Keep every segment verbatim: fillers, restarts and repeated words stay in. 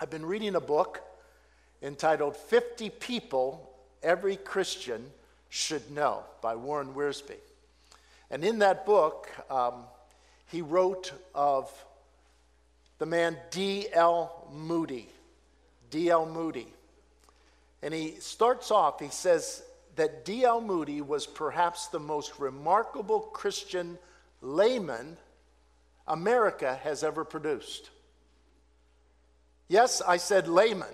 I've been reading a book entitled fifty People Every Christian Should Know by Warren Wiersbe. And in that book, um, he wrote of the man D L Moody. D L Moody. And he starts off, he says that D L Moody was perhaps the most remarkable Christian layman America has ever produced. Yes, I said layman,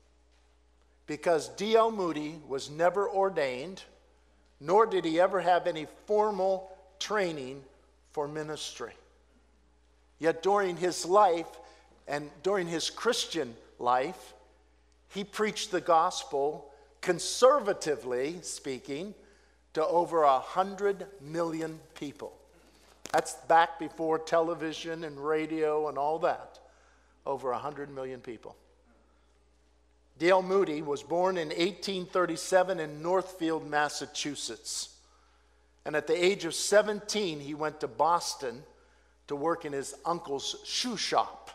because D L Moody was never ordained, nor did he ever have any formal training for ministry. Yet during his life and during his Christian life, he preached the gospel, conservatively speaking, to over a hundred million people. That's back before television and radio and all that. Over a hundred million people. D L Moody was born in eighteen thirty-seven in Northfield, Massachusetts. And at the age of seventeen, he went to Boston to work in his uncle's shoe shop.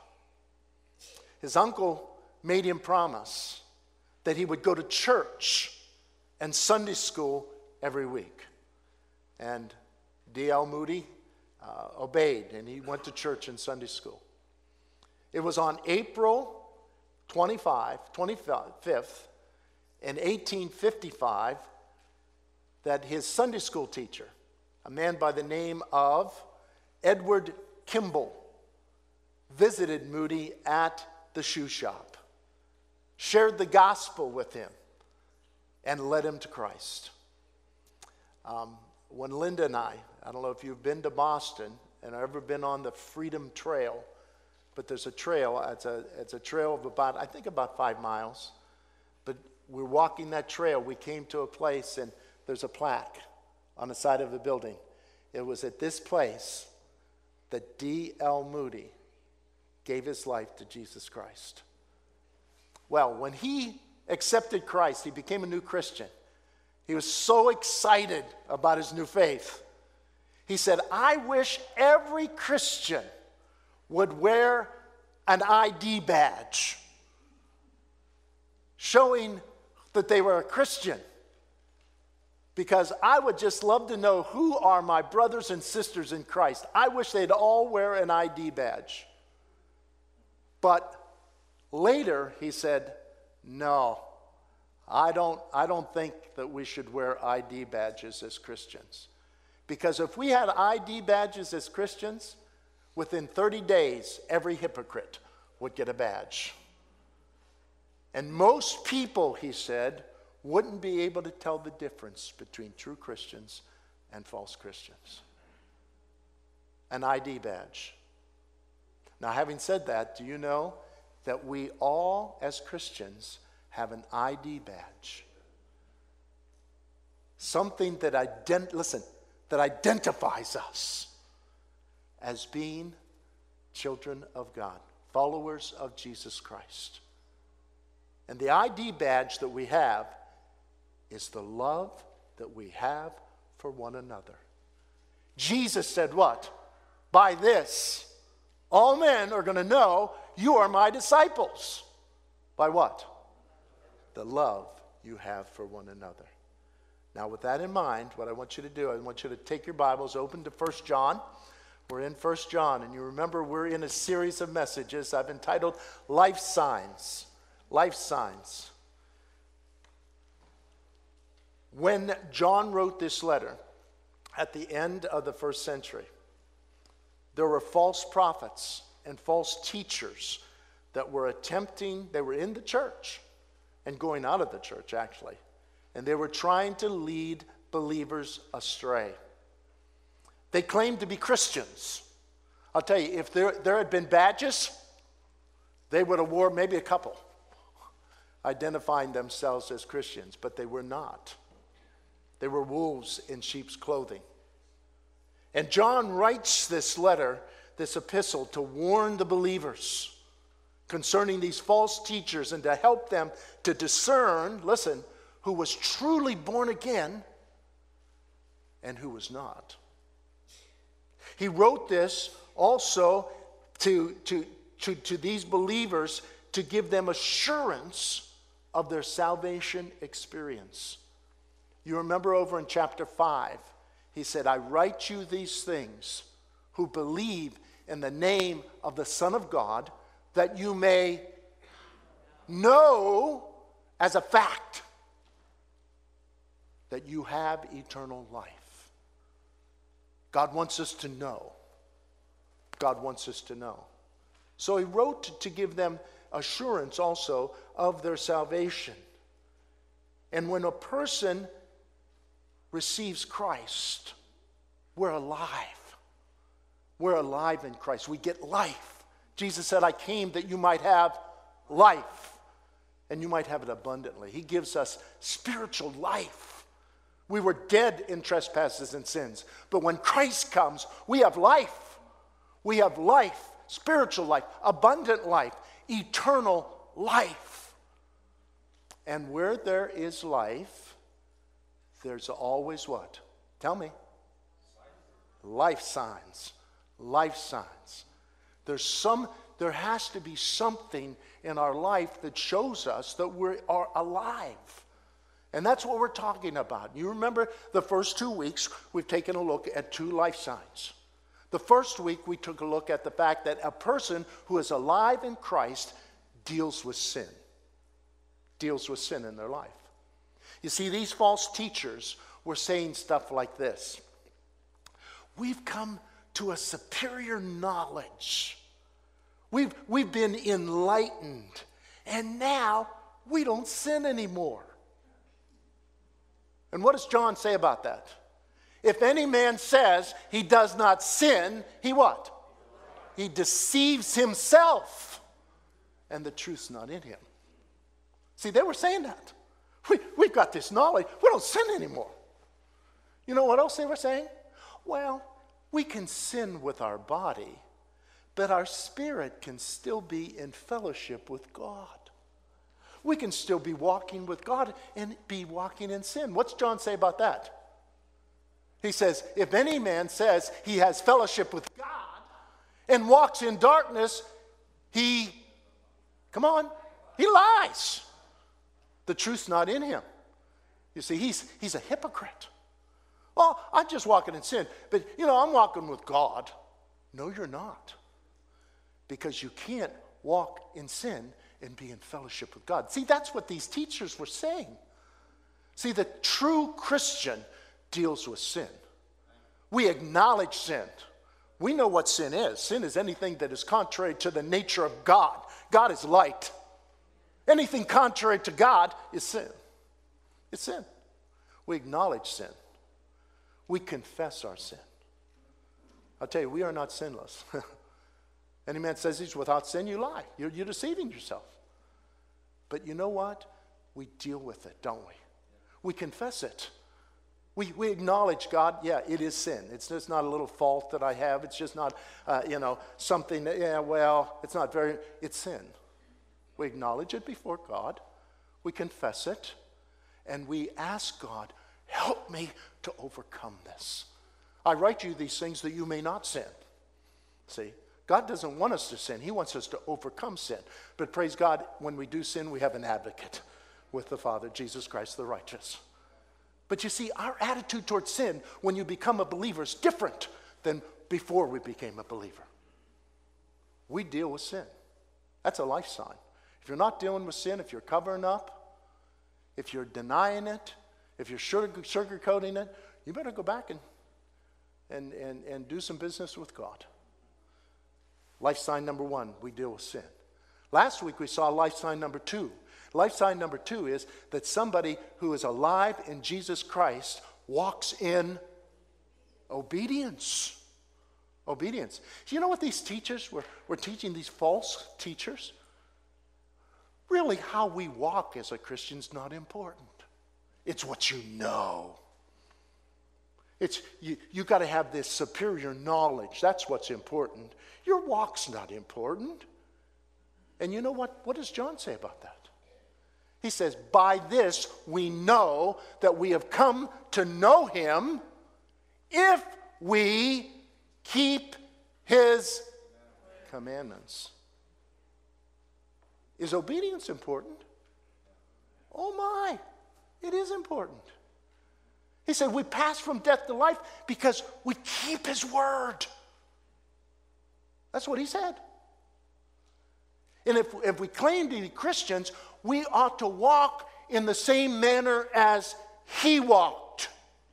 His uncle made him promise that he would go to church and Sunday school every week. And D L Moody uh, obeyed, and he went to church and Sunday school. It was on April twenty-fifth, twenty-fifth in eighteen fifty-five that his Sunday school teacher, a man by the name of Edward Kimball, visited Moody at the shoe shop, shared the gospel with him, and led him to Christ. Um, when Linda and I, I don't know if you've been to Boston and ever been on the Freedom Trail, but there's a trail, it's a, it's a trail of about, I think about five miles. But we're walking that trail, we came to a place and there's a plaque on the side of the building. It was at this place that D L Moody gave his life to Jesus Christ. Well, when he accepted Christ, he became a new Christian. He was so excited about his new faith. He said, I wish every Christian would wear an I D badge showing that they were a Christian, because I would just love to know who are my brothers and sisters in Christ. I wish they'd all wear an I D badge. But later he said, no, I don't, I don't think that we should wear I D badges as Christians. Because if we had I D badges as Christians, within thirty days, every hypocrite would get a badge. And most people, he said, wouldn't be able to tell the difference between true Christians and false Christians. An I D badge. Now, having said that, do you know that we all, as Christians, have an I D badge? Something that ident- listen, that identifies us as being children of God, followers of Jesus Christ. And the I D badge that we have is the love that we have for one another. Jesus said what? By this, all men are going to know you are my disciples. By what? The love you have for one another. Now, with that in mind, what I want you to do, I want you to take your Bibles, open to First John. We're in First John, and you remember we're in a series of messages I've entitled Life Signs. Life Signs. When John wrote this letter at the end of the first century, there were false prophets and false teachers that were attempting, they were in the church and going out of the church actually, and they were trying to lead believers astray. They claimed to be Christians. I'll tell you, if there, there had been badges, they would have worn maybe a couple, identifying themselves as Christians, but they were not. They were wolves in sheep's clothing. And John writes this letter, this epistle, to warn the believers concerning these false teachers and to help them to discern, listen, who was truly born again and who was not. He wrote this also to, to, to, to these believers to give them assurance of their salvation experience. You remember over in chapter five, he said, I write you these things who believe in the name of the Son of God, that you may know as a fact that you have eternal life. God wants us to know. God wants us to know. So he wrote to give them assurance also of their salvation. And when a person receives Christ, we're alive. We're alive in Christ. We get life. Jesus said, I came that you might have life, and you might have it abundantly. He gives us spiritual life. We were dead in trespasses and sins, but when Christ comes, we have life. We have life, spiritual life, abundant life, eternal life. And where there is life, there's always what? Tell me. Life signs. Life signs. There's some, there has to be something in our life that shows us that we are alive. And that's what we're talking about. You remember the first two weeks, we've taken a look at two life signs. The first week, we took a look at the fact that a person who is alive in Christ deals with sin. Deals with sin in their life. You see, these false teachers were saying stuff like this. We've come to a superior knowledge. We've, we've been enlightened. And now we don't sin anymore. And what does John say about that? If any man says he does not sin, he what? He deceives himself. And the truth's not in him. See, they were saying that. We, we've got this knowledge. We don't sin anymore. You know what else they were saying? Well, we can sin with our body, but our spirit can still be in fellowship with God. We can still be walking with God and be walking in sin. What's John say about that? He says, if any man says he has fellowship with God and walks in darkness, he, come on, he lies. The truth's not in him. You see, he's, he's a hypocrite. Well, I'm just walking in sin, but, you know, I'm walking with God. No, you're not. Because you can't walk in sin and be in fellowship with God. See, that's what these teachers were saying. See, the true Christian deals with sin. We acknowledge sin. We know what sin is. Sin is anything that is contrary to the nature of God. God is light. Anything contrary to God is sin. It's sin. We acknowledge sin. We confess our sin. I'll tell you, we are not sinless. Any man says he's without sin, you lie. You're, you're deceiving yourself. But you know what? We deal with it, don't we? We confess it. We, we acknowledge, God, yeah, it is sin. It's just not a little fault that I have. It's just not, uh, you know, something that, yeah, well, it's not very, it's sin. We acknowledge it before God. We confess it. And we ask God, help me to overcome this. I write you these things that you may not sin. See? God doesn't want us to sin. He wants us to overcome sin. But praise God, when we do sin, we have an advocate with the Father, Jesus Christ the righteous. But you see, our attitude towards sin when you become a believer is different than before we became a believer. We deal with sin. That's a life sign. If you're not dealing with sin, if you're covering up, if you're denying it, if you're sugar, sugarcoating it, you better go back and, and, and, and do some business with God. Life sign number one, we deal with sin. Last week we saw life sign number two. Life sign number two is that somebody who is alive in Jesus Christ walks in obedience. Obedience. Do you know what these teachers were, were teaching, these false teachers? Really, how we walk as a Christian is not important. It's what you know. It's you, you got to have this superior knowledge. That's what's important. Your walk's not important. And you know what? What does John say about that? He says, by this we know that we have come to know him if we keep his commandments. Is obedience important? Oh my, it is important. He said we pass from death to life because we keep his word. That's what he said. And if, if we claim to be Christians, we ought to walk in the same manner as he walked.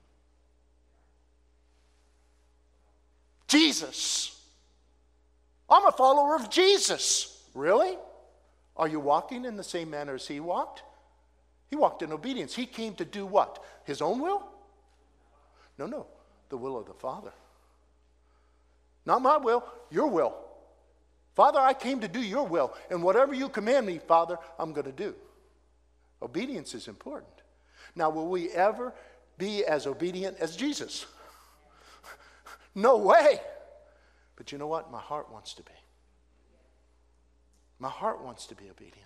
Jesus. I'm a follower of Jesus. Really? Are you walking in the same manner as he walked? He walked in obedience. He came to do what? His own will? No, no. The will of the Father. Not my will, your will. Father, I came to do your will. And whatever you command me, Father, I'm going to do. Obedience is important. Now, will we ever be as obedient as Jesus? No way. But you know what? My heart wants to be. My heart wants to be obedient.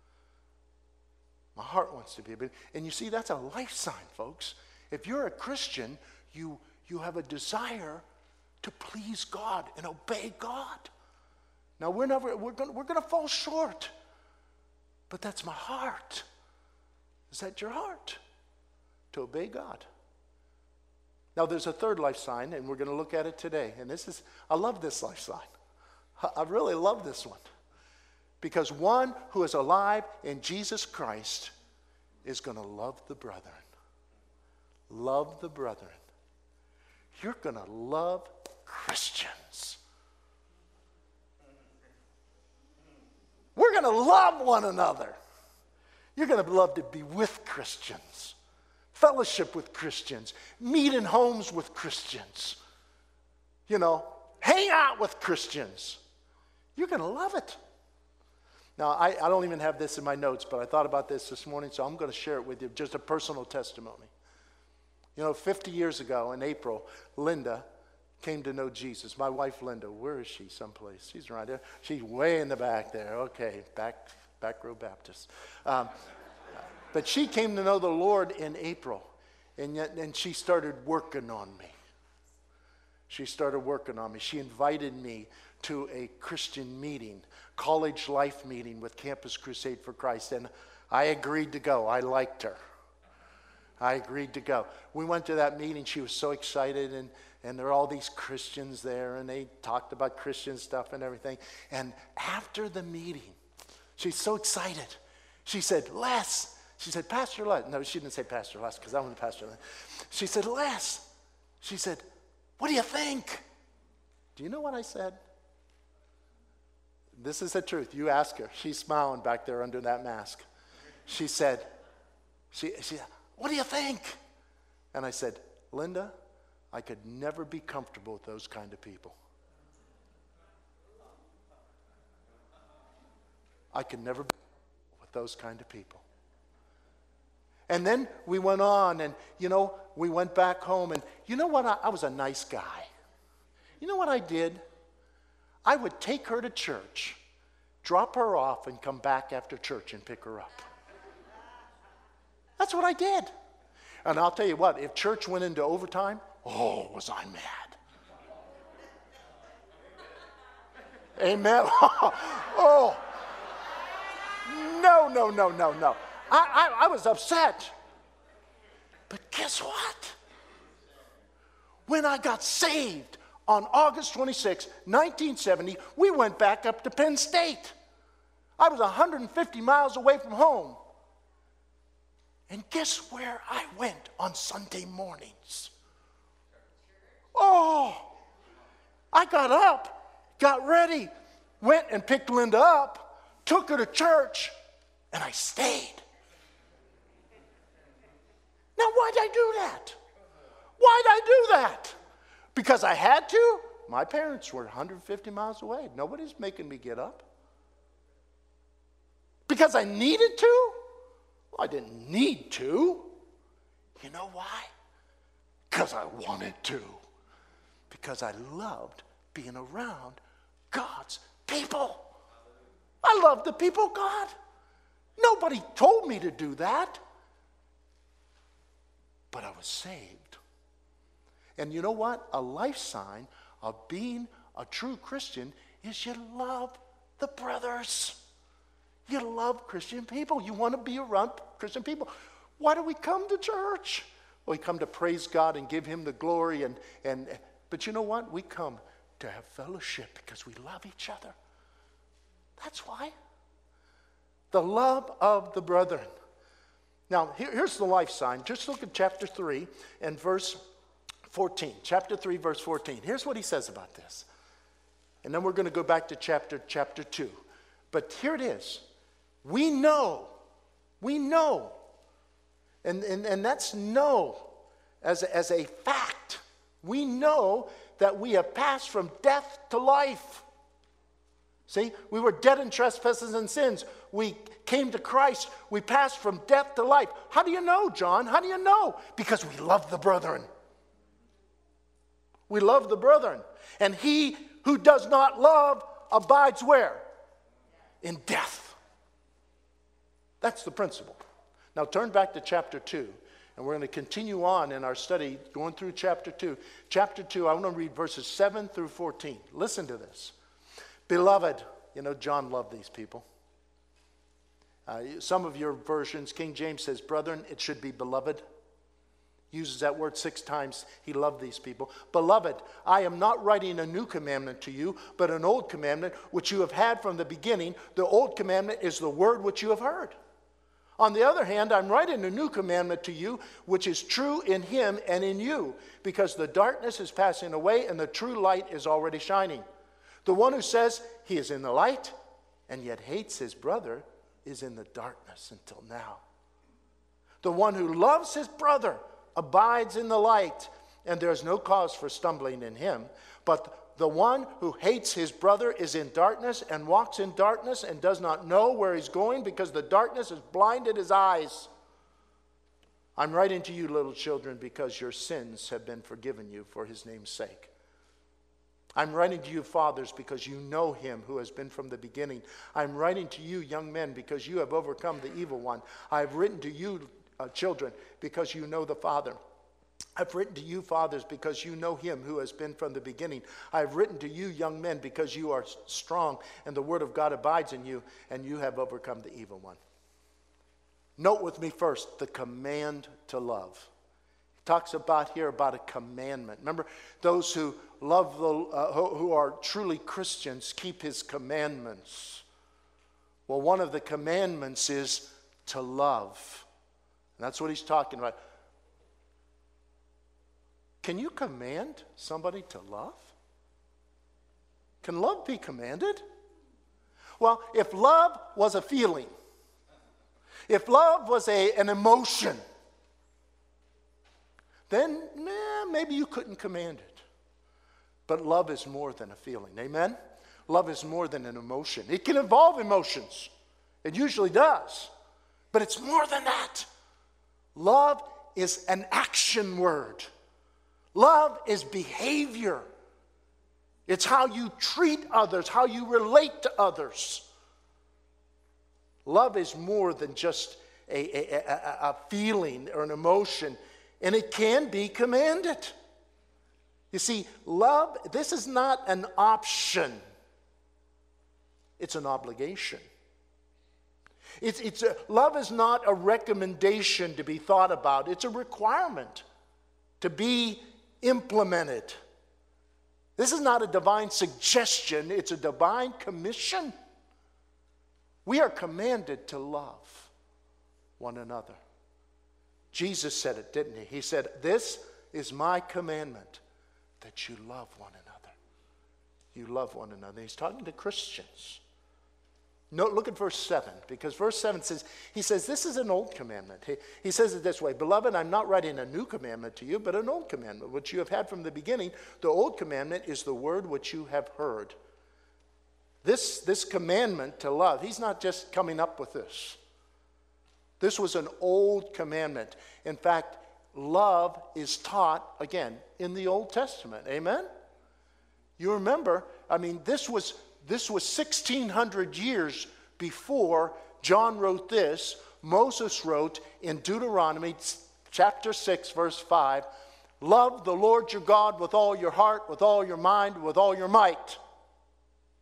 My heart wants to be obedient. And you see, that's a life sign, folks. If you're a Christian, you, you have a desire to please God and obey God. Now, we're never, we're going we're going to fall short. But that's my heart. Is that your heart? To obey God. Now, there's a third life sign, and we're going to look at it today. And this is, I love this life sign. I really love this one. Because one who is alive in Jesus Christ is going to love the brethren. Love the brethren. You're going to love Christians. We're going to love one another. You're going to love to be with Christians, fellowship with Christians, meet in homes with Christians, you know, hang out with Christians. You're going to love it. Now, I, I don't even have this in my notes, but I thought about this this morning, so I'm going to share it with you, just a personal testimony. You know, fifty years ago in April, Linda came to know Jesus. My wife, Linda, where is she? Someplace. She's right there. She's way in the back there. Okay, back, back row Baptist. Um, but she came to know the Lord in April, and, yet, and she started working on me. She started working on me. She invited me to a Christian meeting, college life meeting with Campus Crusade for Christ, and I agreed to go. I liked her. I agreed to go. We went to that meeting. She was so excited, and, and there were all these Christians there, and they talked about Christian stuff and everything. And after the meeting, she's so excited. She said, Les, she said, Pastor Les. No, she didn't say Pastor Les because I'm the pastor. She said, Les. She said, what do you think? Do you know what I said? This is the truth. You ask her. She's smiling back there under that mask. She said, she, she, what do you think? And I said, Linda, I could never be comfortable with those kind of people. I could never be with those kind of people. And then we went on, and, you know, we went back home, and you know what? I, I was a nice guy. You know what I did? I would take her to church, drop her off, and come back after church and pick her up. That's what I did. And I'll tell you what, if church went into overtime, oh, was I mad. Amen. Oh, no, no, no, no, no. I, I, I was upset. But guess what? When I got saved on August twenty-sixth, nineteen seventy, we went back up to Penn State. I was one hundred fifty miles away from home. And guess where I went on Sunday mornings? Oh, I got up, got ready, went and picked Linda up, took her to church, and I stayed. Now, why'd I do that? Why'd I do that? Because I had to? My parents were one hundred fifty miles away. Nobody's making me get up. Because I needed to? Well, I didn't need to. You know why? Because I wanted to. Because I loved being around God's people. I love the people of God. Nobody told me to do that. But I was saved. And you know what? A life sign of being a true Christian is you love the brothers. You love Christian people. You want to be around Christian people. Why do we come to church? Well, we come to praise God and give him the glory. And, and but you know what? We come to have fellowship because we love each other. That's why. The love of the brethren. Now, here, here's the life sign. Just look at chapter three and verse fourteen. Chapter three, verse fourteen. Here's what he says about this. And then we're going to go back to chapter, chapter two. But here it is. We know. We know. And, and, and that's know as a, as a fact. We know that we have passed from death to life. See, we were dead in trespasses and sins. We came to Christ. We passed from death to life. How do you know, John? How do you know? Because we love the brethren. We love the brethren. And he who does not love abides where? In death. That's the principle. Now turn back to chapter two. And we're going to continue on in our study going through chapter two. Chapter two, I want to read verses seven through fourteen. Listen to this. Beloved, you know, John loved these people. Uh, some of your versions, King James says, brethren, it should be beloved. Uses that word six times. He loved these people. Beloved, I am not writing a new commandment to you, but an old commandment which you have had from the beginning. The old commandment is the word which you have heard. On the other hand, I'm writing a new commandment to you, which is true in him and in you, because the darkness is passing away and the true light is already shining. The one who says he is in the light and yet hates his brother is in the darkness until now. The one who loves his brother abides in the light, and there is no cause for stumbling in him. But the one who hates his brother is in darkness and walks in darkness and does not know where he's going because the darkness has blinded his eyes. I'm writing to you, little children, because your sins have been forgiven you for his name's sake. I'm writing to you, fathers, because you know him who has been from the beginning. I'm writing to you, young men, because you have overcome the evil one. I have written to you, uh, children, because you know the Father. I've written to you, fathers, because you know him who has been from the beginning. I've written to you, young men, because you are strong, and the word of God abides in you, and you have overcome the evil one. Note with me first the command to love. He talks about here about a commandment. Remember, those who love the uh, who, who are truly Christians keep his commandments. Well, one of the commandments is to love. And that's what he's talking about. Can you command somebody to love? Can love be commanded? Well, if love was a feeling, if love was a, an emotion, then eh, maybe you couldn't command it. But love is more than a feeling. Amen? Love is more than an emotion. It can involve emotions. It usually does. But it's more than that. Love is an action word. Love is behavior. It's how you treat others, how you relate to others. Love is more than just a, a, a, a feeling or an emotion, and it can be commanded. You see, love, this is not an option. It's an obligation. It's, it's a, love is not a recommendation to be thought about. It's a requirement to be implemented. This is not a divine suggestion. It's a divine commission. We are commanded to love one another. Jesus said it, didn't he? He said, this is my commandment, that you love one another. You love one another. He's talking to Christians. No, look at verse seven, because verse seven says, he says, this is an old commandment. He, he says it this way, beloved, I'm not writing a new commandment to you, but an old commandment, which you have had from the beginning. The old commandment is the word which you have heard. This, this commandment to love, he's not just coming up with this. This was an old commandment. In fact, love is taught, again, in the Old Testament. Amen? You remember, I mean, this was... This was sixteen hundred years before John wrote this. Moses wrote in Deuteronomy chapter six, verse five, love the Lord your God with all your heart, with all your mind, with all your might.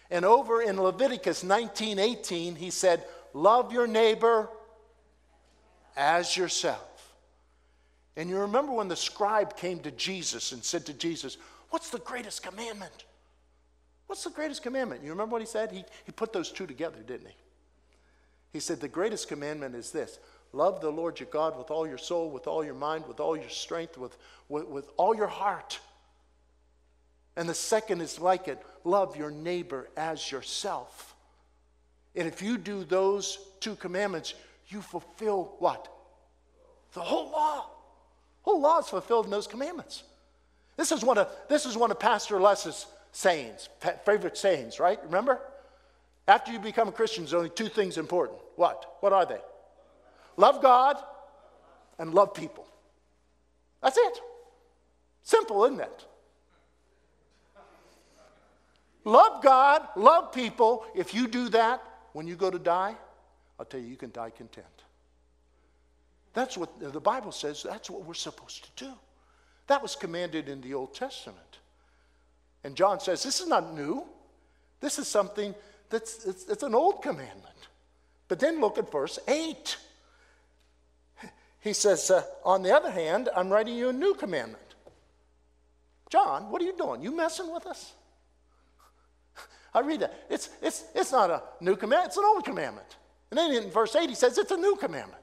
And over in Leviticus nineteen eighteen, he said, love your neighbor as yourself. And you remember when the scribe came to Jesus and said to Jesus, what's the greatest commandment? What's the greatest commandment? You remember what he said? He, he put those two together, didn't he? He said, the greatest commandment is this: love the Lord your God with all your soul, with all your mind, with all your strength, with, with, with all your heart. And the second is like it: love your neighbor as yourself. And if you do those two commandments, you fulfill what? The whole law. The whole law is fulfilled in those commandments. This is one of, this is one of Pastor Les's sayings, favorite sayings, right? Remember? After you become a Christian, there's only two things important. What? What are they? Love God and love people. That's it. Simple, isn't it? Love God, love people. If you do that, when you go to die, I'll tell you, you can die content. That's what the Bible says. That's what we're supposed to do. That was commanded in the Old Testament. And John says, this is not new. This is something that's it's, it's an old commandment. But then look at verse eight. He says, uh, on the other hand, I'm writing you a new commandment. John, what are you doing? You messing with us? I read that. It's, it's, it's not a new commandment. It's an old commandment. And then in verse eight, he says it's a new commandment.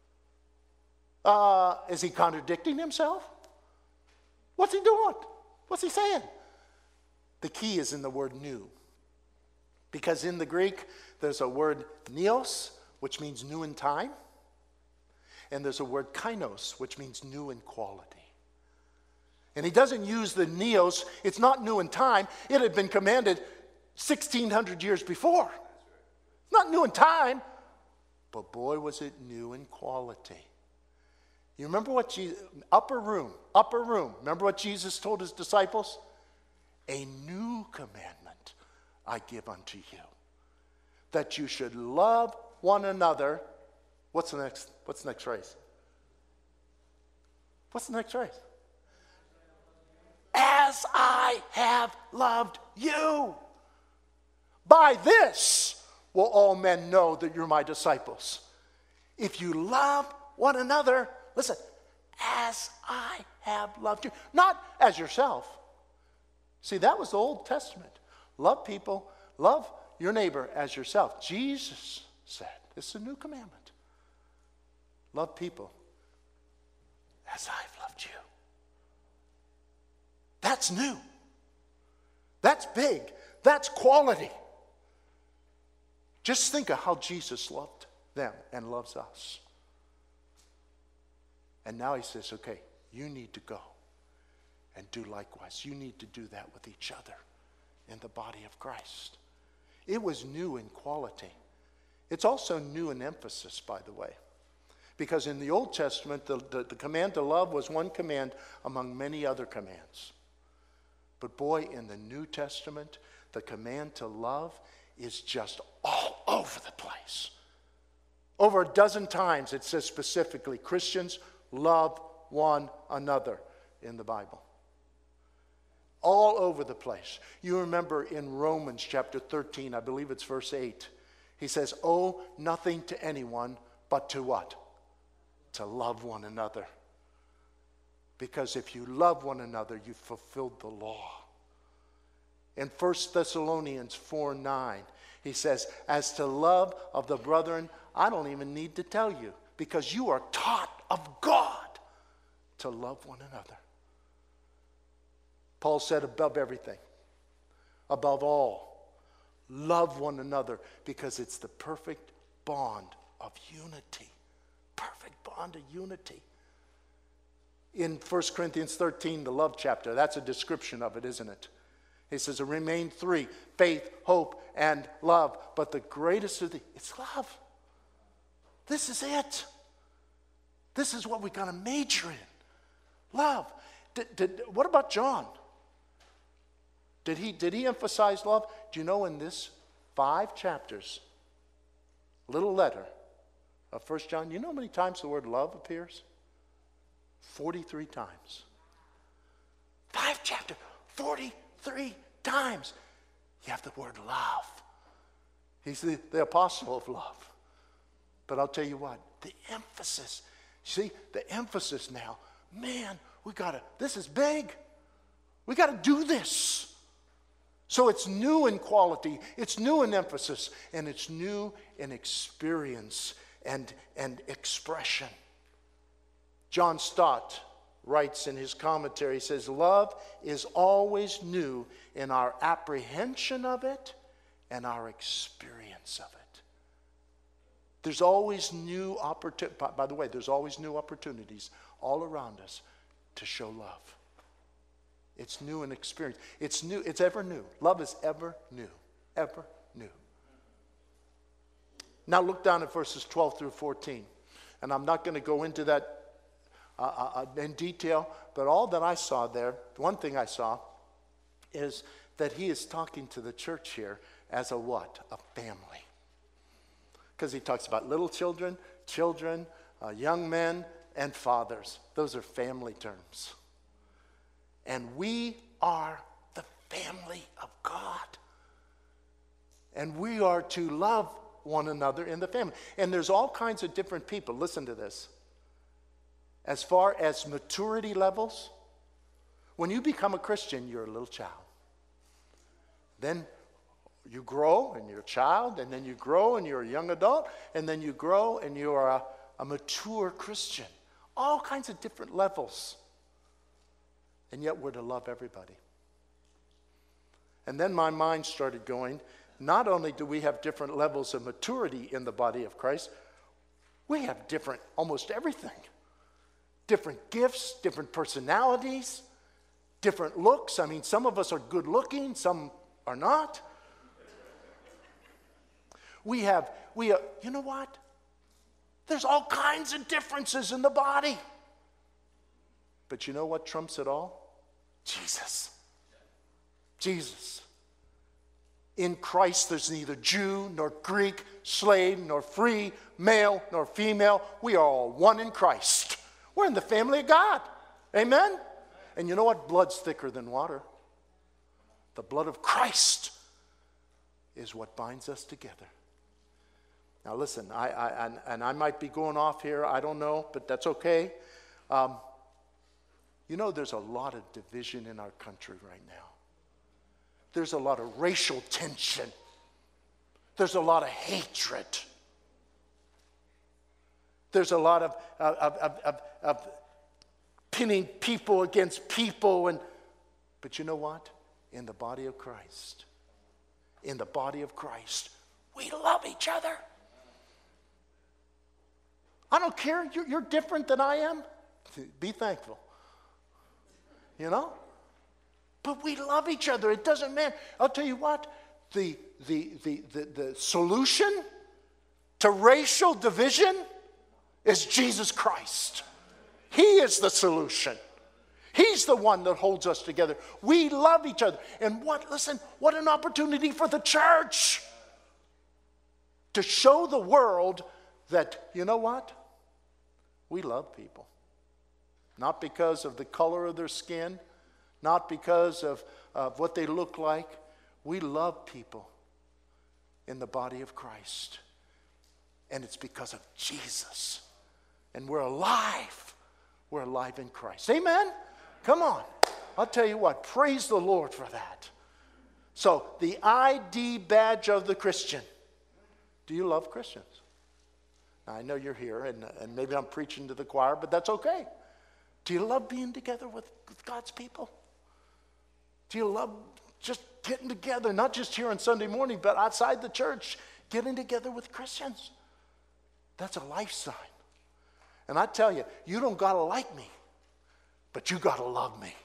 Uh, is he contradicting himself? What's he doing? What's he saying? The key is in the word new. Because in the Greek, there's a word neos, which means new in time. And there's a word kainos, which means new in quality. And he doesn't use the neos. It's not new in time. It had been commanded sixteen hundred years before. It's not new in time, but boy, was it new in quality. You remember what Jesus, upper room, upper room, remember what Jesus told his disciples? A new commandment I give unto you, that you should love one another. What's the next, what's the next phrase? What's the next phrase? As I have loved you. By this will all men know that you're my disciples, if you love one another, listen, as I have loved you. Not as yourself. See, that was the Old Testament. Love people, love your neighbor as yourself. Jesus said, this is a new commandment. Love people as I've loved you. That's new. That's big. That's quality. Just think of how Jesus loved them and loves us. And now he says, okay, you need to go and do likewise. You need to do that with each other in the body of Christ. It was new in quality. It's also new in emphasis, by the way. Because in the Old Testament, the, the, the command to love was one command among many other commands. But boy, in the New Testament, the command to love is just all over the place. Over a dozen times it says specifically, Christians, love one another in the Bible. All over the place. You remember in Romans chapter thirteen, I believe it's verse eight, he says, owe nothing to anyone but to what? To love one another. Because if you love one another, you've fulfilled the law. In First Thessalonians four nine, he says, as to love of the brethren, I don't even need to tell you, because you are taught of God to love one another. Paul said, above everything, above all, love one another, because it's the perfect bond of unity. Perfect bond of unity. In First Corinthians thirteen, the love chapter, that's a description of it, isn't it? He says, there remain three, faith, hope, and love. But the greatest of the, it's love. This is it. This is what we got to major in. Love. Did, did, what about John? Did he, did he emphasize love? Do you know in this five chapters, little letter of First John, you know how many times the word love appears? forty-three times. Five chapters, forty-three times. you have the word love. He's the, the apostle of love. But I'll tell you what, the emphasis, see, the emphasis now, man, we gotta, this is big. We gotta do this. So it's new in quality, it's new in emphasis, and it's new in experience and, and expression. John Stott writes in his commentary, he says, love is always new in our apprehension of it and our experience of it. There's always new opportunities. By the way, there's always new opportunities all around us to show love. It's new in experience. It's new. It's ever new. Love is ever new. Ever new. Now look down at verses twelve through fourteen. And I'm not going to go into that uh, uh, in detail, but all that I saw there, one thing I saw is that he is talking to the church here as a what? A family. Because he talks about little children, children, uh, young men, and fathers. Those are family terms. And we are the family of God. And we are to love one another in the family. And there's all kinds of different people. Listen to this. As far as maturity levels, when you become a Christian, you're a little child. Then you grow and you're a child, and then you grow and you're a young adult, and then you grow and you're a, a mature Christian. All kinds of different levels. And yet we're to love everybody. And then my mind started going, not only do we have different levels of maturity in the body of Christ, we have different, almost everything. Different gifts, different personalities, different looks. I mean, some of us are good looking, some are not. We have, we have, you know what? There's all kinds of differences in the body. But you know what trumps it all? Jesus. Jesus. In Christ, there's neither Jew, nor Greek, slave, nor free, male, nor female. We are all one in Christ. We're in the family of God. Amen? And you know what? Blood's thicker than water. The blood of Christ is what binds us together. Now listen, I, I and, and I might be going off here, I don't know, but that's okay. Um, you know, there's a lot of division in our country right now. There's a lot of racial tension. There's a lot of hatred. There's a lot of, of, of, of, of pinning people against people. And, but you know what? In the body of Christ, in the body of Christ, we love each other. I don't care. You're, you're different than I am. Be thankful. You know? But we love each other. It doesn't matter. I'll tell you what. The, the, the, the, the solution to racial division is Jesus Christ. He is the solution. He's the one that holds us together. We love each other. And what, listen, what an opportunity for the church to show the world that, you know what? We love people. Not because of the color of their skin, not because of, of what they look like. We love people in the body of Christ. And it's because of Jesus. And we're alive. We're alive in Christ. Amen? Come on. I'll tell you what. Praise the Lord for that. So, the I D badge of the Christian. Do you love Christians? Now, I know you're here, and, and maybe I'm preaching to the choir, but that's okay. Do you love being together with, with God's people? Do you love just getting together, not just here on Sunday morning, but outside the church, getting together with Christians? That's a life sign. And I tell you, you don't got to like me, but you got to love me.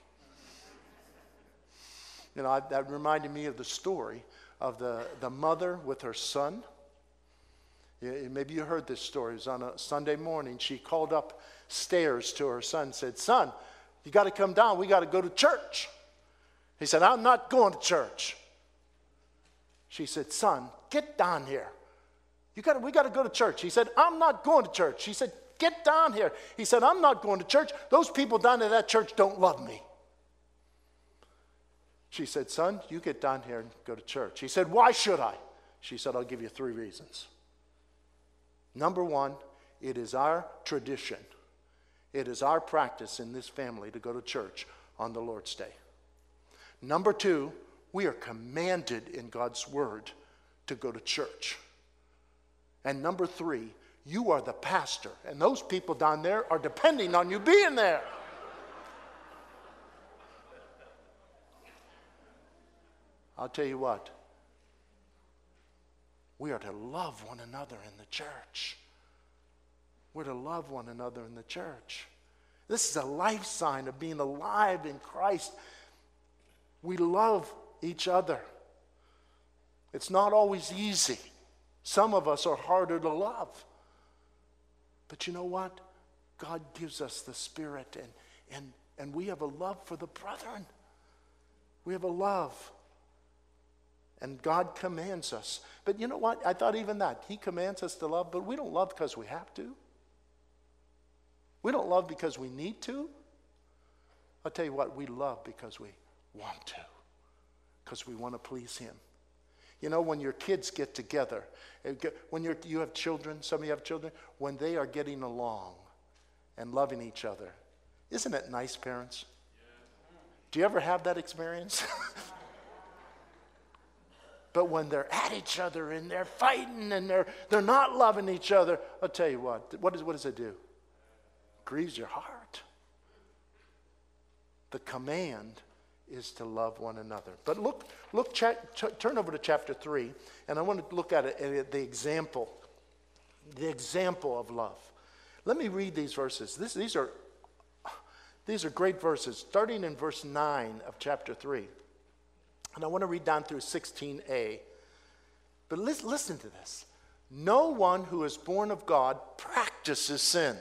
You know, I, that reminded me of the story of the, the mother with her son. Yeah, maybe you heard this story. It was on a Sunday morning. She called upstairs to her son and said, "Son, you got to come down. We got to go to church." He said, "I'm not going to church." She said, "Son, get down here. You got we got to go to church." He said, "I'm not going to church." She said, "Get down here." He said, "I'm not going to church. Those people down at that church don't love me." She said, son, you get down here and go to church. He said, why should I? She said, I'll give you three reasons. Number one, it is our tradition. It is our practice in this family to go to church on the Lord's Day. Number two, we are commanded in God's word to go to church. And number three, you are the pastor, and those people down there are depending on you being there. I'll tell you what, we are to love one another in the church. We're to love one another in the church. This is a life sign of being alive in Christ. We love each other. It's not always easy. Some of us are harder to love. But you know what? God gives us the Spirit, and, and, and we have a love for the brethren. We have a love. And God commands us. But you know what? I thought even that. He commands us to love, but we don't love because we have to. We don't love because we need to. I'll tell you what, we love because we want to. Because we want to please Him. You know, when your kids get together, when you're, you have children, some of you have children, when they are getting along and loving each other, isn't it nice, parents? Do you ever have that experience? But when they're at each other and they're fighting and they're, they're not loving each other, I'll tell you what, what, is, what does it do? It grieves your heart. The command is to love one another. But look, look, cha- ch- turn over to chapter three, and I want to look at it, at the example, the example of love. Let me read these verses. This, these are, these are great verses, starting in verse nine of chapter three. And I want to read down through sixteen a. But listen, listen to this. No one who is born of God practices sin.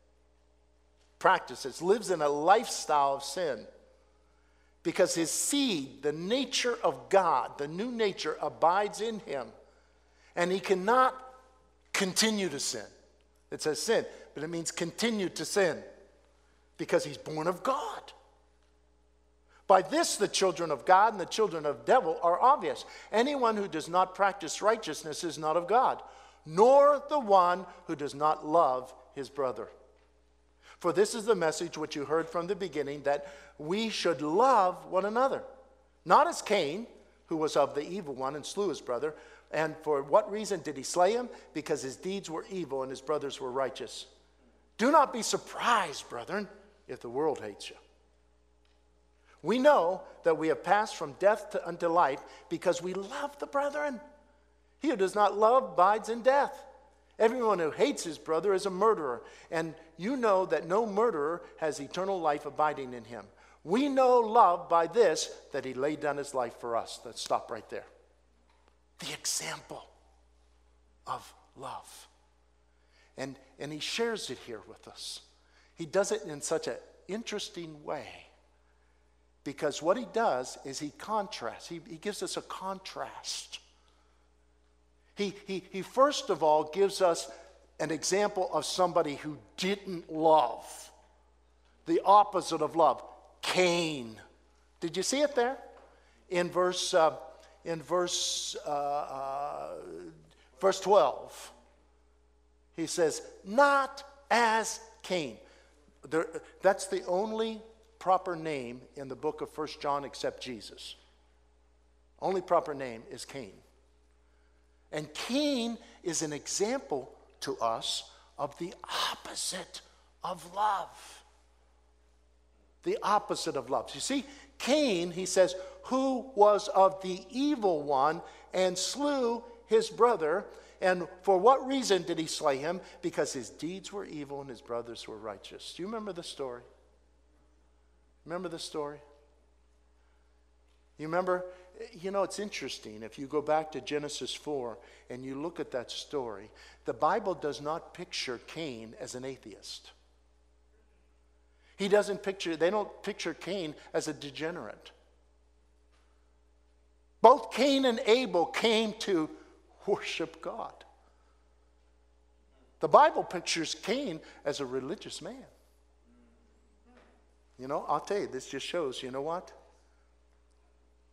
Practices, lives in a lifestyle of sin. Because his seed, the nature of God, the new nature, abides in him. And he cannot continue to sin. It says sin, but it means continue to sin. Because he's born of God. By this, the children of God and the children of the devil are obvious. Anyone who does not practice righteousness is not of God, nor the one who does not love his brother. For this is the message which you heard from the beginning, that we should love one another. Not as Cain, who was of the evil one and slew his brother. And for what reason did he slay him? Because his deeds were evil and his brothers were righteous. Do not be surprised, brethren, if the world hates you. We know that we have passed from death to, unto life because we love the brethren. He who does not love abides in death. Everyone who hates his brother is a murderer, and you know that no murderer has eternal life abiding in him. We know love by this, that he laid down his life for us. Let's stop right there. The example of love. And, and he shares it here with us. He does it in such an interesting way. Because what he does is he contrasts. He, he gives us a contrast. He, he, he first of all gives us an example of somebody who didn't love. The opposite of love. Cain. Did you see it there? In verse, uh, in verse, uh, uh, verse twelve. He says, not as Cain. There, that's the only proper name in the book of First John except Jesus. Only proper name is Cain. And Cain is an example to us of the opposite of love. The opposite of love. You see, Cain, he says, who was of the evil one and slew his brother. And for what reason did he slay him? Because his deeds were evil and his brothers were righteous. Do you remember the story? Remember the story? You remember? You know, it's interesting. If you go back to Genesis four and you look at that story, the Bible does not picture Cain as an atheist. He doesn't picture, they don't picture Cain as a degenerate. Both Cain and Abel came to worship God. The Bible pictures Cain as a religious man. You know, I'll tell you, this just shows, you know what?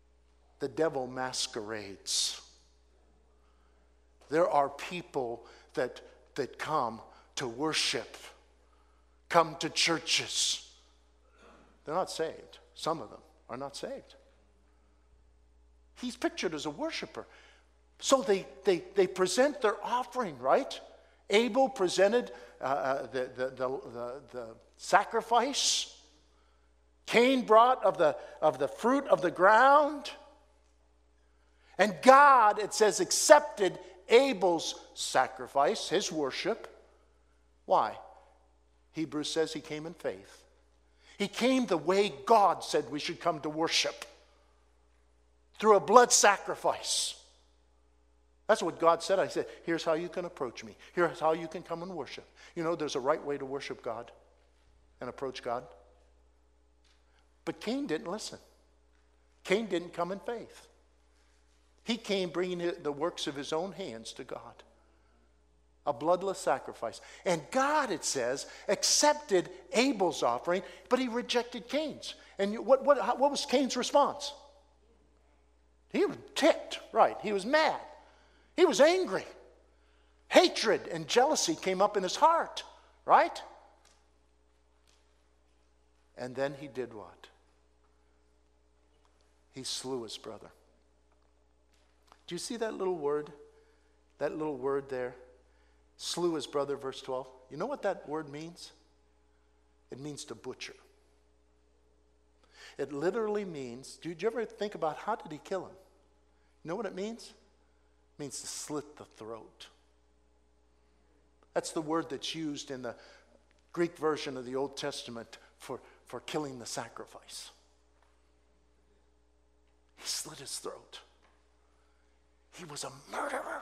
the devil masquerades. There are people that, that come to worship, come to churches. They're not saved. Some of them are not saved. He's pictured as a worshiper. So they, they, they present their offering, right? Abel presented uh, the, the, the, the, the sacrifice. Cain brought of the, of the fruit of the ground. And God, it says, accepted Abel's sacrifice, his worship. Why? Hebrews says he came in faith. He came the way God said we should come to worship, through a blood sacrifice. That's what God said. I said, here's how you can approach me. Here's how you can come and worship. You know, there's a right way to worship God and approach God. But Cain didn't listen. Cain didn't come in faith. He came bringing the works of his own hands to God. A bloodless sacrifice. And God, it says, accepted Abel's offering, but he rejected Cain's. And what, what, what was Cain's response? He was ticked, right? He was mad. He was angry. Hatred and jealousy came up in his heart, right? And then he did what? He slew his brother. Do you see that little word? That little word there? Slew his brother, verse twelve. You know what that word means? It means to butcher. It literally means, did you ever think about how did he kill him? You know what it means? It means to slit the throat. That's the word that's used in the Greek version of the Old Testament for, for killing the sacrifice. He slit his throat. He was a murderer.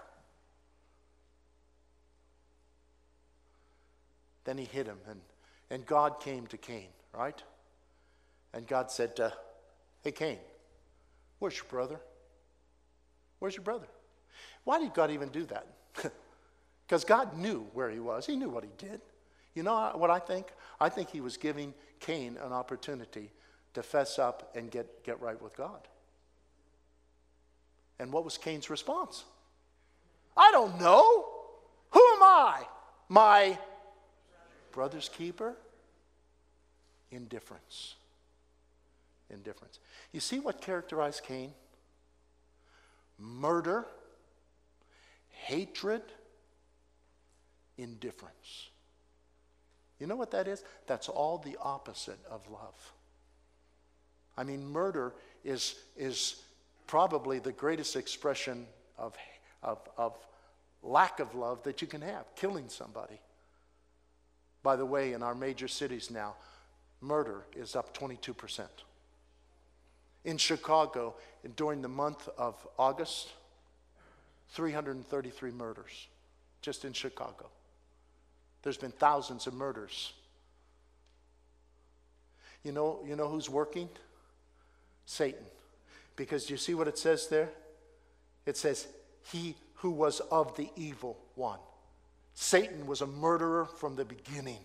Then he hit him, and, and God came to Cain, right? And God said, uh, hey, Cain, where's your brother? Where's your brother? Why did God even do that? Because God knew where he was. He knew what he did. You know what I think? I think he was giving Cain an opportunity to fess up and get, get right with God. And what was Cain's response? I don't know. Who am I? My brother's keeper? Indifference. Indifference. You see what characterized Cain? Murder, hatred, indifference. You know what that is? That's all the opposite of love. I mean, murder is, is probably the greatest expression of, of, of lack of love that you can have, killing somebody. By the way, in our major cities now, murder is up twenty-two percent. In Chicago, during the month of August, three hundred thirty-three murders, just in Chicago. There's been thousands of murders. You know, you know who's working? Satan. Because do you see what it says there? It says, he who was of the evil one. Satan was a murderer from the beginning.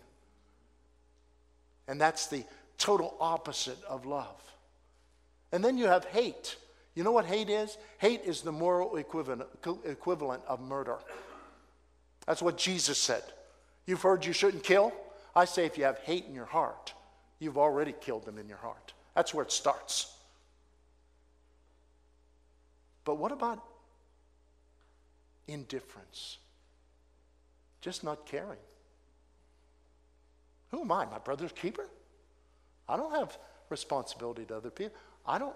And that's the total opposite of love. And then you have hate. You know what hate is? Hate is the moral equivalent, equivalent of murder. That's what Jesus said. You've heard you shouldn't kill? I say if you have hate in your heart, you've already killed them in your heart. That's where it starts. But what about indifference? Just not caring. Who am I? My brother's keeper? I don't have responsibility to other people. I don't.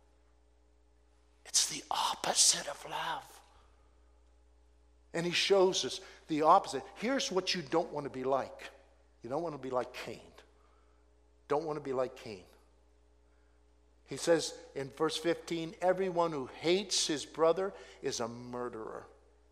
It's the opposite of love. And he shows us the opposite. Here's what you don't want to be like. You don't want to be like Cain. Don't want to be like Cain. He says in verse fifteen, everyone who hates his brother is a murderer.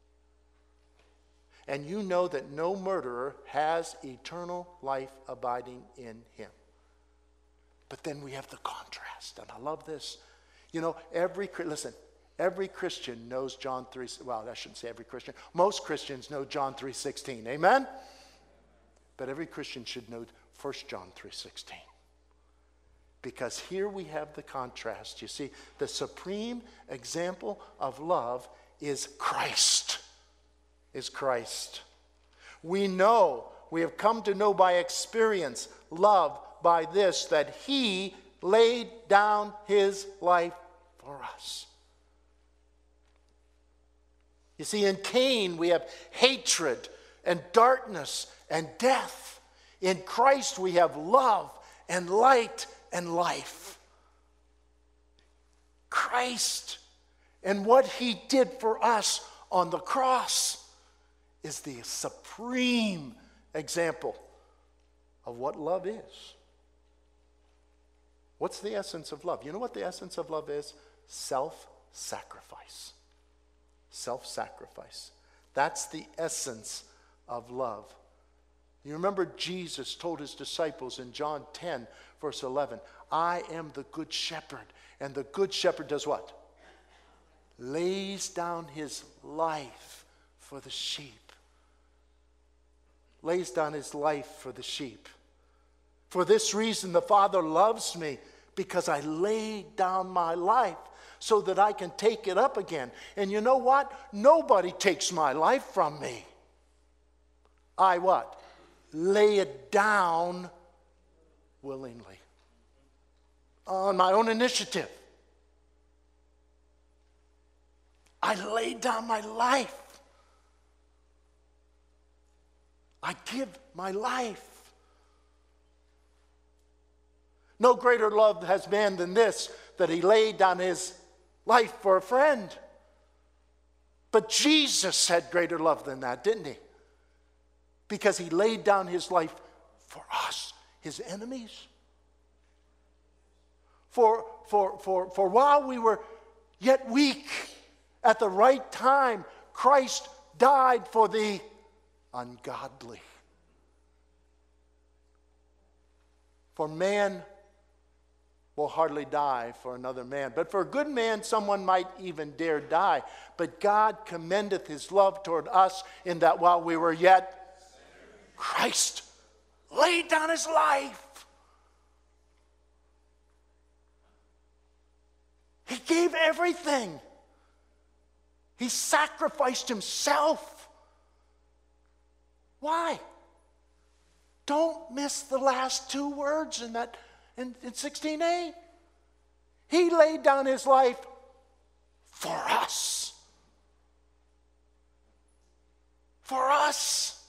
And you know that no murderer has eternal life abiding in him. But then we have the contrast, and I love this. You know, every, listen, every Christian knows John three, well, I shouldn't say every Christian. Most Christians know John three sixteen, amen? But every Christian should know First John three sixteen. Because here we have the contrast. You see, the supreme example of love is Christ. Is Christ. We know, we have come to know by experience, love by this, that he laid down his life for us. You see, in Cain we have hatred and darkness and death. In Christ we have love and light and life. Christ and what he did for us on the cross is the supreme example of what love is. What's the essence of love? You know what the essence of love is? Self-sacrifice. Self-sacrifice. That's the essence of love. You remember Jesus told his disciples in John ten, verse eleven, I am the good shepherd. And the good shepherd does what? Lays down his life for the sheep. Lays down his life for the sheep. For this reason the Father loves me, because I laid down my life so that I can take it up again. And you know what? Nobody takes my life from me. I what? Lay it down willingly. On my own initiative. I laid down my life. I give my life. No greater love has man than this, that he laid down his life for a friend. But Jesus had greater love than that, didn't he? Because he laid down his life for us, his enemies. For, for, for, for while we were yet weak, at the right time, Christ died for the ungodly. For man will hardly die for another man. But for a good man, someone might even dare die. But God commendeth his love toward us in that while we were yet, Christ laid down his life. He gave everything. He sacrificed himself. Why? Don't miss the last two words in that in, in sixteen a. He laid down his life for us. For us.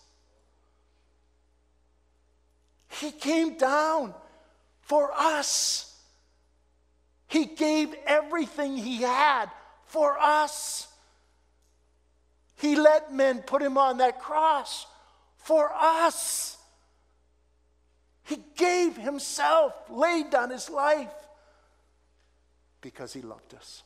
He came down for us. He gave everything he had for us. He let men put him on that cross for us. He gave himself, laid down his life because he loved us.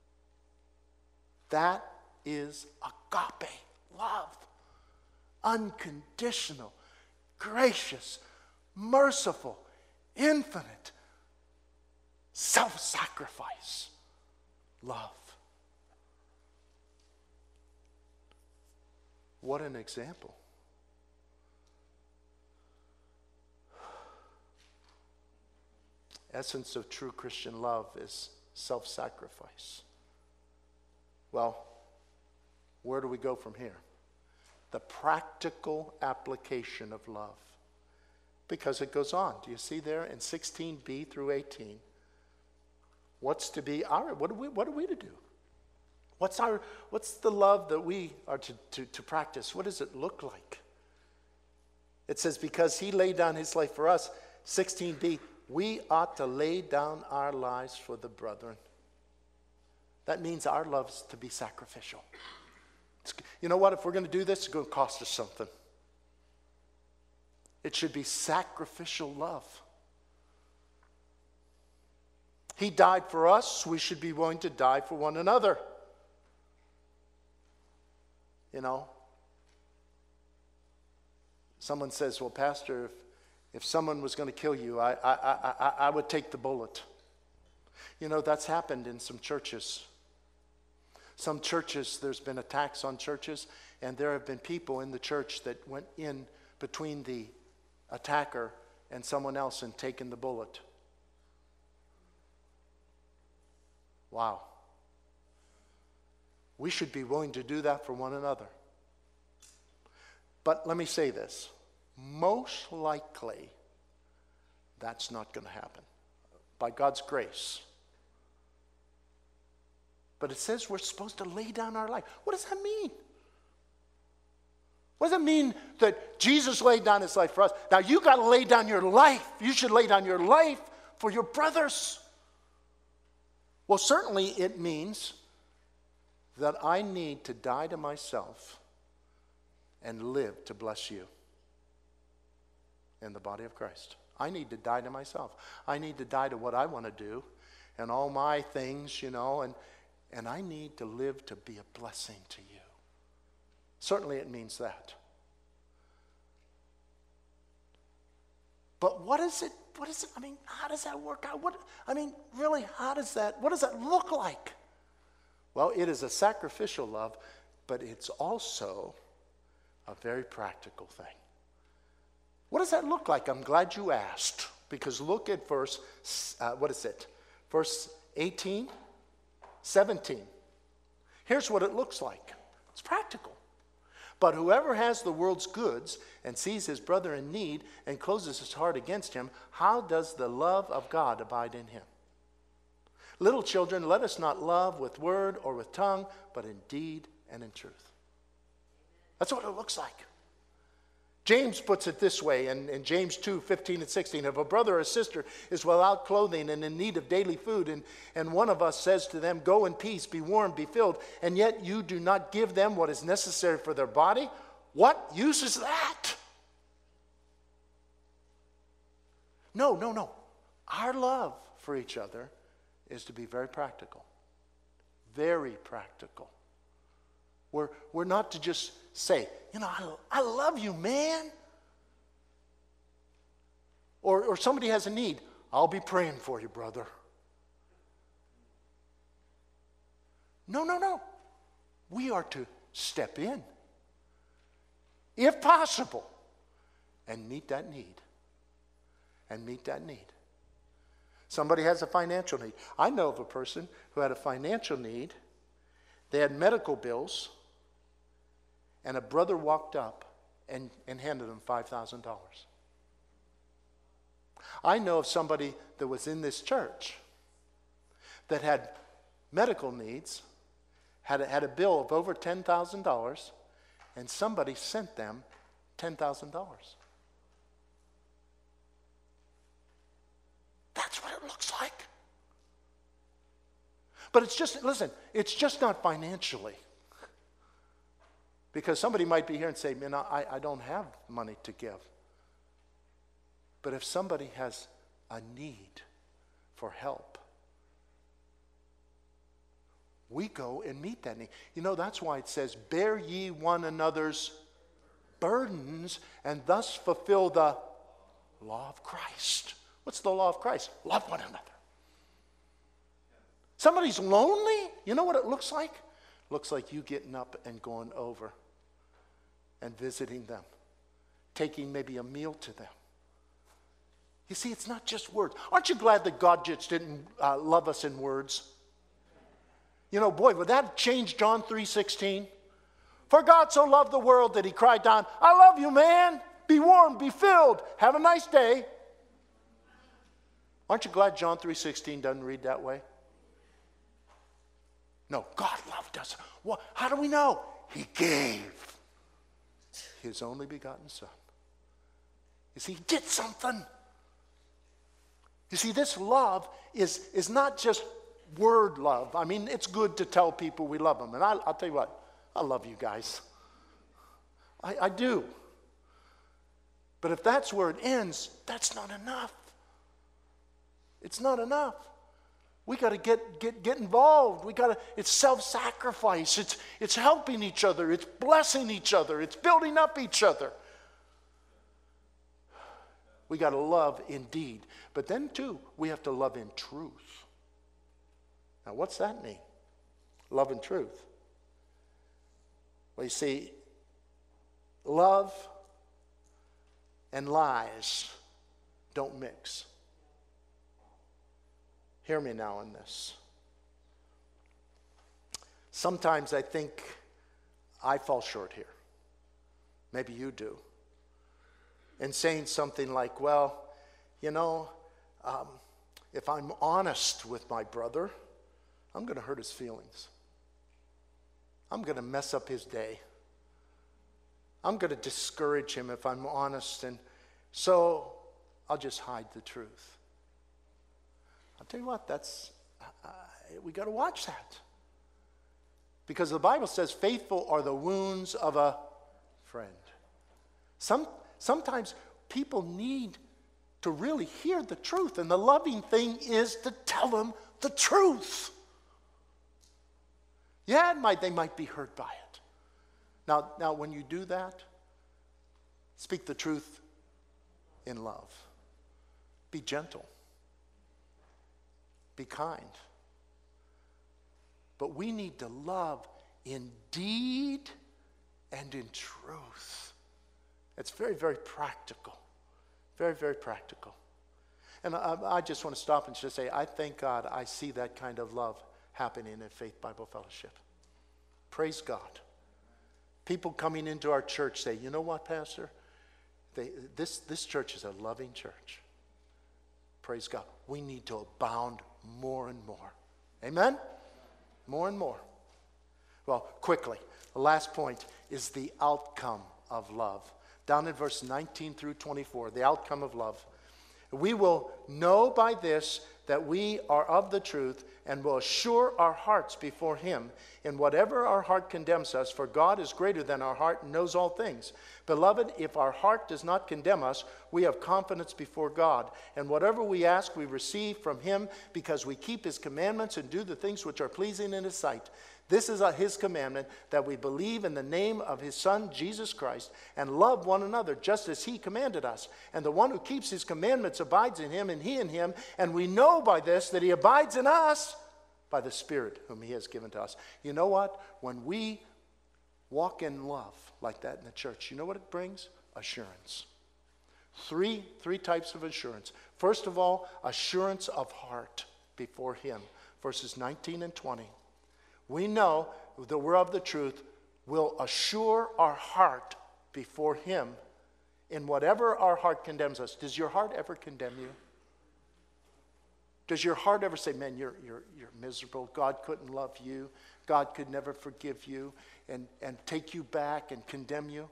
That is agape love. Unconditional, gracious, merciful, infinite, self-sacrifice love. What an example. Essence of true Christian love is self-sacrifice. Well, where do we go from here? The practical application of love. Because it goes on. Do you see there in sixteen b through eighteen? What's to be our, what are we, what are we to do? What's our, what's the love that we are to, to, to practice? What does it look like? It says, because he laid down his life for us, sixteen b, we ought to lay down our lives for the brethren. That means our love is to be sacrificial. It's, you know what? If we're going to do this, it's going to cost us something. It should be sacrificial love. He died for us. We should be willing to die for one another. You know, someone says, well, Pastor, if, if someone was going to kill you, I, I, I, I would take the bullet. You know, that's happened in some churches. Some churches, there's been attacks on churches, and there have been people in the church that went in between the attacker and someone else and taken the bullet. Wow. We should be willing to do that for one another. But let me say this. Most likely, that's not going to happen. By God's grace. But it says we're supposed to lay down our life. What does that mean? What does it mean that Jesus laid down his life for us? Now you got to lay down your life. You should lay down your life for your brothers. Well, certainly it means that I need to die to myself and live to bless you in the body of Christ. I need to die to myself. I need to die to what I want to do and all my things, you know, and, and I need to live to be a blessing to you. Certainly it means that. But what is it? What is it? I mean, how does that work out? What, I mean, really, how does that, what does that look like? Well, it is a sacrificial love, but it's also a very practical thing. What does that look like? I'm glad you asked, because look at verse, uh, what is it? Verse eighteen, seventeen. Here's what it looks like. It's practical. But whoever has the world's goods and sees his brother in need and closes his heart against him, how does the love of God abide in him? Little children, let us not love with word or with tongue, but in deed and in truth. That's what it looks like. James puts it this way in, in James two, fifteen and sixteen. If a brother or sister is without clothing and in need of daily food, and, and one of us says to them, go in peace, be warm, be filled, and yet you do not give them what is necessary for their body, what use is that? No, no, no. Our love for each other is to be very practical. Very practical. We're, we're not to just say, you know, I, I love you, man. Or, or somebody has a need. I'll be praying for you, brother. No, no, no. We are to step in, if possible, and meet that need. And meet that need. Somebody has a financial need. I know of a person who had a financial need. They had medical bills. And a brother walked up and, and handed him five thousand dollars. I know of somebody that was in this church that had medical needs, had a, had a bill of over ten thousand dollars, and somebody sent them ten thousand dollars. That's what it looks like. But it's just, listen, it's just not financially. Because somebody might be here and say, man, I, I don't have money to give. But if somebody has a need for help, we go and meet that need. You know, that's why it says, bear ye one another's burdens and thus fulfill the law of Christ. What's the law of Christ? Love one another. Somebody's lonely. You know what it looks like? Looks like you getting up and going over and visiting them, taking maybe a meal to them. You see, it's not just words. Aren't you glad that God just didn't uh, love us in words? You know, boy, would that change John three sixteen? For God so loved the world that he cried down, I love you, man. Be warm, be filled. Have a nice day. Aren't you glad John three sixteen doesn't read that way? No, God loved us. Well, how do we know? He gave his only begotten son. You see, he did something. You see, this love is, is not just word love. I mean, it's good to tell people we love them. And I, I'll tell you what, I love you guys. I, I do. But if that's where it ends, that's not enough. It's not enough. We got to get, get, get involved. We got to, it's self-sacrifice. It's, it's helping each other. It's blessing each other. It's building up each other. We got to love in deed. But then, too, we have to love in truth. Now, what's that mean? Love in truth. Well, you see, love and lies don't mix. Hear me now in this. Sometimes I think I fall short here. Maybe you do. In saying something like, well, you know, um, if I'm honest with my brother, I'm going to hurt his feelings. I'm going to mess up his day. I'm going to discourage him if I'm honest, and so I'll just hide the truth. I'll tell you what, that's, uh, we got to watch that. Because the Bible says faithful are the wounds of a friend. Some, sometimes people need to really hear the truth, and the loving thing is to tell them the truth. Yeah, it might, they might be hurt by it. Now, now, when you do that, speak the truth in love. Be gentle. Be kind. But we need to love in deed and in truth. It's very, very practical. Very, very practical. And I, I just want to stop and just say, I thank God I see that kind of love happening at Faith Bible Fellowship. Praise God. People coming into our church say, you know what, Pastor? They, this, this church is a loving church. Praise God. We need to abound more and more. Amen? More and more. Well, quickly, the last point is the outcome of love. Down in verse nineteen through twenty-four, the outcome of love. We will know by this that we are of the truth, and will assure our hearts before him in whatever our heart condemns us, for God is greater than our heart and knows all things. Beloved, if our heart does not condemn us, we have confidence before God, and whatever we ask we receive from him, because we keep his commandments and do the things which are pleasing in his sight. This is his commandment, that we believe in the name of his Son, Jesus Christ, and love one another just as he commanded us. And the one who keeps his commandments abides in him, and he in him. And we know by this that he abides in us by the Spirit whom he has given to us. You know what? When we walk in love like that in the church, you know what it brings? Assurance. Three, three types of assurance. First of all, assurance of heart before him. Verses nineteen and twenty. We know that we're of the truth, will assure our heart before him in whatever our heart condemns us. Does your heart ever condemn you? Does your heart ever say, man, you're, you're, you're miserable, God couldn't love you, God could never forgive you, and, and take you back and condemn you?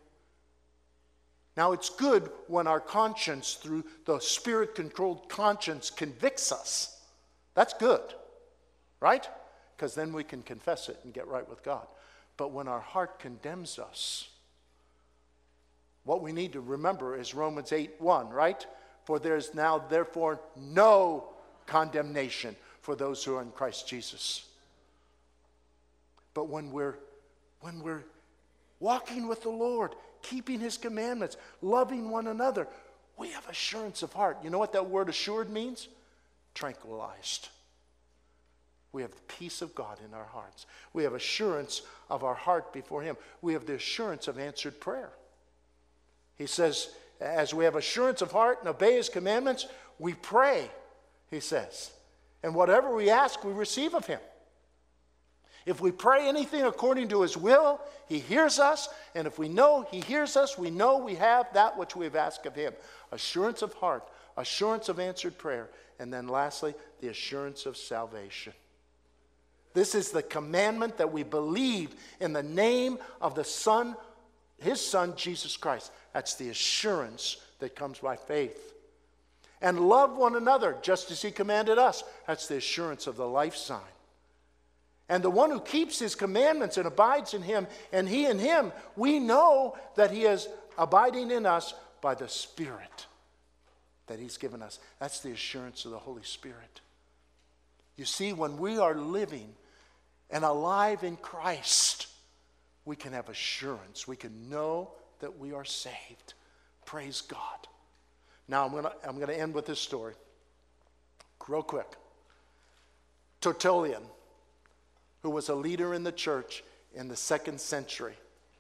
Now, it's good when our conscience, through the Spirit-controlled conscience, convicts us. That's good, right? Because then we can confess it and get right with God. But when our heart condemns us, what we need to remember is Romans eight one, right? For there is now therefore no condemnation for those who are in Christ Jesus. But when we're when we're walking with the Lord, keeping his commandments, loving one another, we have assurance of heart. You know what that word assured means? Tranquilized. We have the peace of God in our hearts. We have assurance of our heart before him. We have the assurance of answered prayer. He says, as we have assurance of heart and obey his commandments, we pray, he says. And whatever we ask, we receive of him. If we pray anything according to his will, he hears us. And if we know he hears us, we know we have that which we have asked of him. Assurance of heart, assurance of answered prayer. And then lastly, the assurance of salvation. This is the commandment that we believe in the name of the Son, his Son, Jesus Christ. That's the assurance that comes by faith. And love one another just as he commanded us. That's the assurance of the life sign. And the one who keeps his commandments and abides in him, and he in him, we know that he is abiding in us by the Spirit that he's given us. That's the assurance of the Holy Spirit. You see, when we are living and alive in Christ, we can have assurance. We can know that we are saved. Praise God. Now, I'm going to I'm going to end with this story. Real quick. Tertullian, who was a leader in the church in the second century,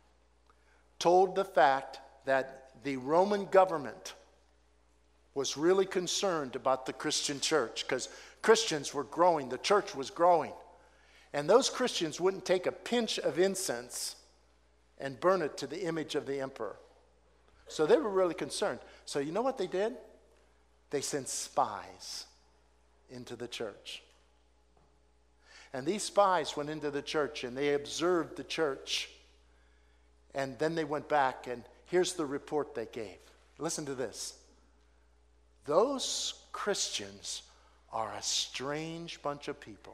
told the fact that the Roman government was really concerned about the Christian church because Christians were growing, the church was growing. And those Christians wouldn't take a pinch of incense and burn it to the image of the emperor. So they were really concerned. So you know what they did? They sent spies into the church. And these spies went into the church and they observed the church. And then they went back, and here's the report they gave. Listen to this. Those Christians are a strange bunch of people.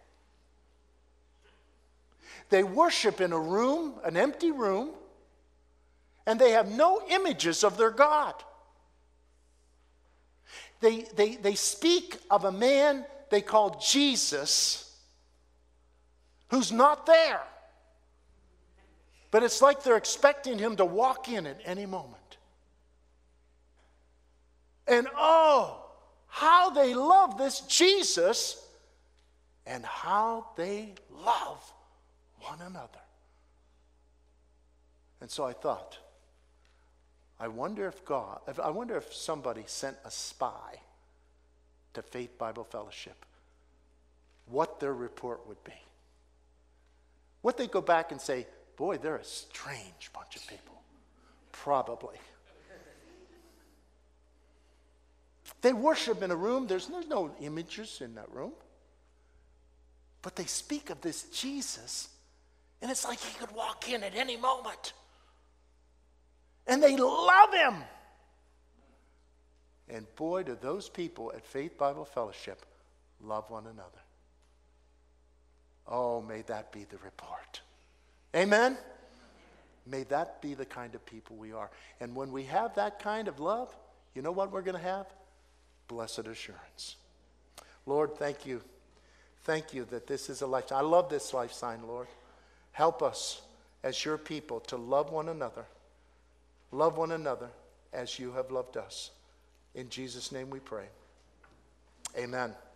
They worship in a room, an empty room, and they have no images of their God. They, they, they speak of a man they call Jesus who's not there. But it's like they're expecting him to walk in at any moment. And oh, how they love this Jesus and how they love one another. And so I thought, I wonder if God, I wonder if somebody sent a spy to Faith Bible Fellowship, what their report would be. Would they go back and say, boy, they're a strange bunch of people? Probably. They worship in a room. There's, there's no images in that room. But they speak of this Jesus, and it's like he could walk in at any moment. And they love him. And boy, do those people at Faith Bible Fellowship love one another. Oh, may that be the report. Amen? May that be the kind of people we are. And when we have that kind of love, you know what we're going to have? Blessed assurance. Lord, thank you. Thank you that this is a life. I love this life sign, Lord. Help us as your people to love one another. Love one another as you have loved us. In Jesus' name we pray. Amen.